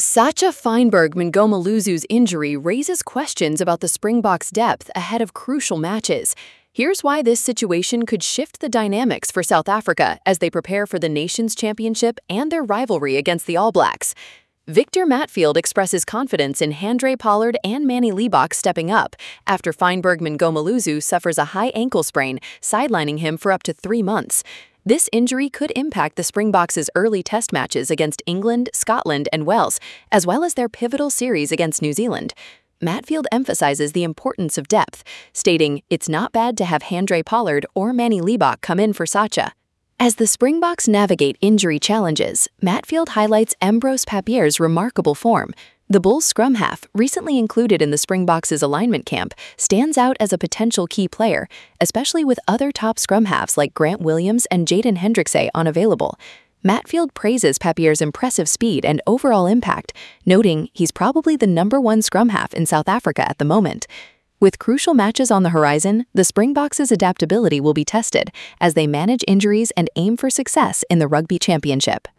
Sacha Feinberg-Mngomoluzu's injury raises questions about the Springboks' depth ahead of crucial matches. Here's why this situation could shift the dynamics for South Africa as they prepare for the Nations Championship and their rivalry against the All Blacks. Victor Matfield expresses confidence in Handré Pollard and Manny Libbok stepping up after Feinberg-Mngomoluzu suffers a high ankle sprain, sidelining him for up to 3 months. This injury could impact the Springboks' early test matches against England, Scotland, and Wales, as well as their pivotal series against New Zealand. Matfield emphasizes the importance of depth, stating it's not bad to have Handré Pollard or Manny Libbok come in for Sacha. As the Springboks navigate injury challenges, Matfield highlights Ambroise Papier's remarkable form. The Bulls scrum half, recently included in the Springboks' alignment camp, stands out as a potential key player, especially with other top scrum halves like Grant Williams and Jaden Hendrikse unavailable. Matfield praises Papier's impressive speed and overall impact, noting he's probably the #1 scrum half in South Africa at the moment. With crucial matches on the horizon, the Springboks' adaptability will be tested as they manage injuries and aim for success in the Rugby Championship.